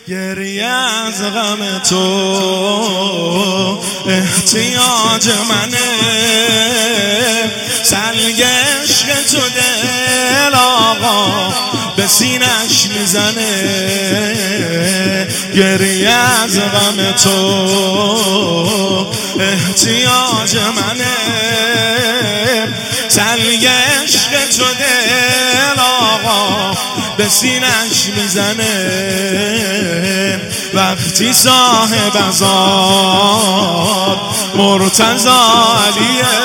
گریه از غم تو احتیاج منه، سنگ عشق تو دل آقا به سینش میزنه. گریه از غم تو احتیاج منه، سنگ عشق تو دل آقا به سینش میزنه. وقتی صاحب عذاب مرتضی علیه،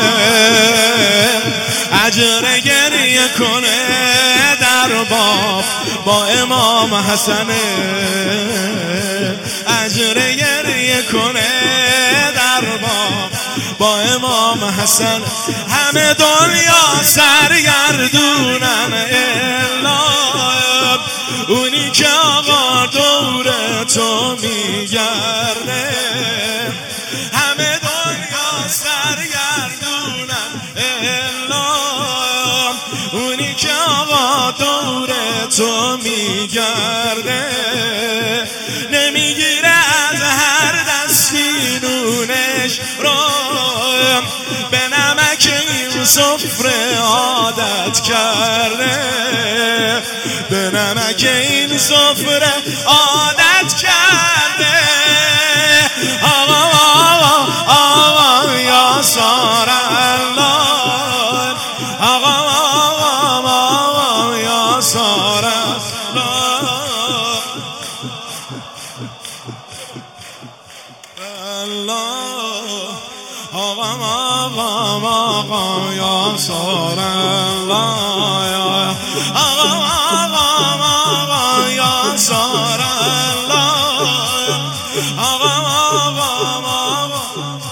اجر گریه کنه در باب با امام حسنه، اجر گریه کنه در باب با امام حسن. همه دنیا سرگردونن الا اونی که آقا دور تو میگرده. همه دنیا سرگردونن الا اونی که آقا دور تو میگرده. نمیگیره از هر دستی نونش رو، به نمک این سفره عادت کرده، به نمک این سفره عادت کرده. آقا آقا آقا یا سار الله، آقا آقا آقا یا سار الله، آقا آقا آقا یا سار الله، آقا آقا آقا یا سار الله، آقا آقا آقا.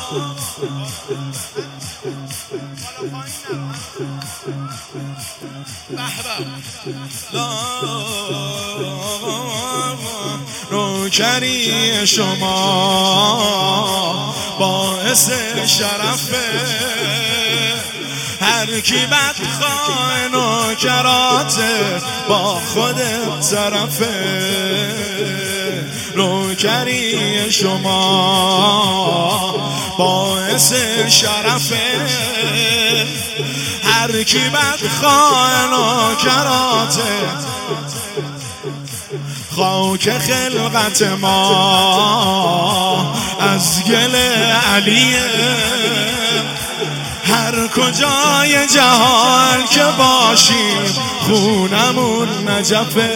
نوکری شما باعث شرفه، هر کی بدخواه نوکراته با خودت طرفه. نوکری شما باعث شرفه، هر کی بدخواه نوکراته. خاک خلقت ما از گل علیه، هر کجای جهان که باشیم خونمون نجفه،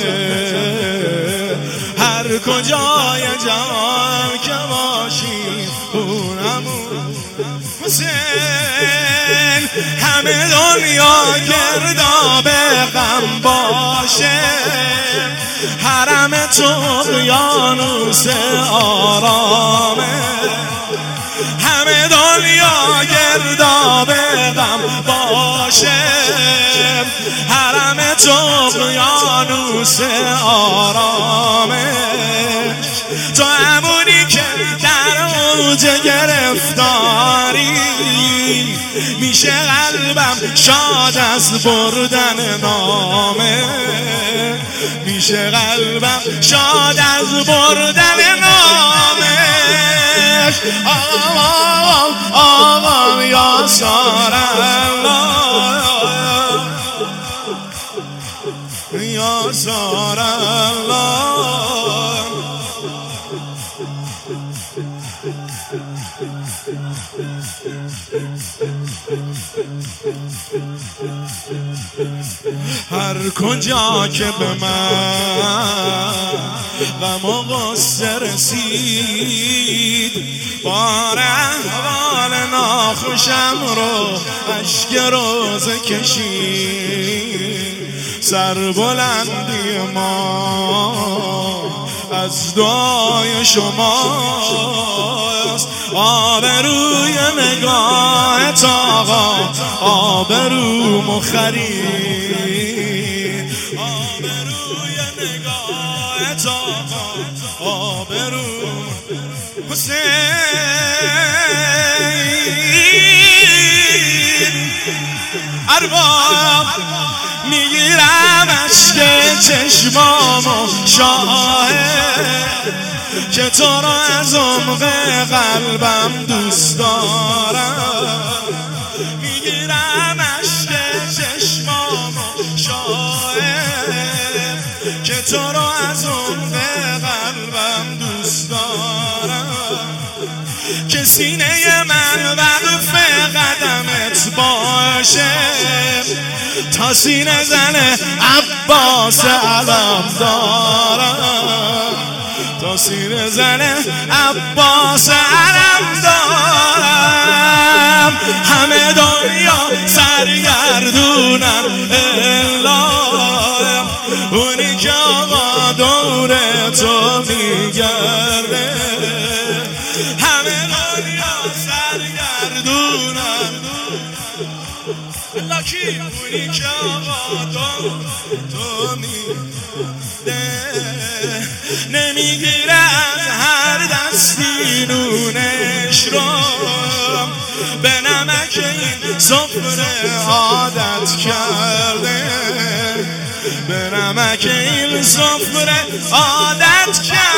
هر کجای جهان که باشیم خونمون حسین. همه دنیا گرداب غم باشه، حرم تو اقیانوس آرامه. همه دنیا گرداب غم باشه، حرم تو اقیانوس آرامه. تو همونی که در اوج گرفتاری، میشه قلبم شاد از بردن نامه، میشه قلبم شاد از بردن نامه. آقا آقا یا سار الله، یا سار الله. هر کجا که به من غم و غصه رسید، بار احوال ناخوشم رو اشک روزه کشید. سربلندی ما از دعای شماست، آبروی نگاهت آقا آبرومو خرید، آبروی نگاهت آقا آبروم حسین. ارباب میگیرم اشک چشمامو شاهد، که تو را از عمق قلبم دوست دارم. میگیرم اشک چشمامو شاهد که تو را از عمق قلبم دوست دارم. که سینه من وقف قدمت باشه تا سینه زن عباس علم دارم. تا سینه زن عباس علم دارم. همه دنیا سرگردونن الا اونی که آقا دور تو میگرده. همه دنیا سرگردونن الا کی اونی که آقا دور تو میگرده. نمیگیره از هر دستی نونش رو به نمک این سفره عادت کرده. به نمک این سفره عادت کرده.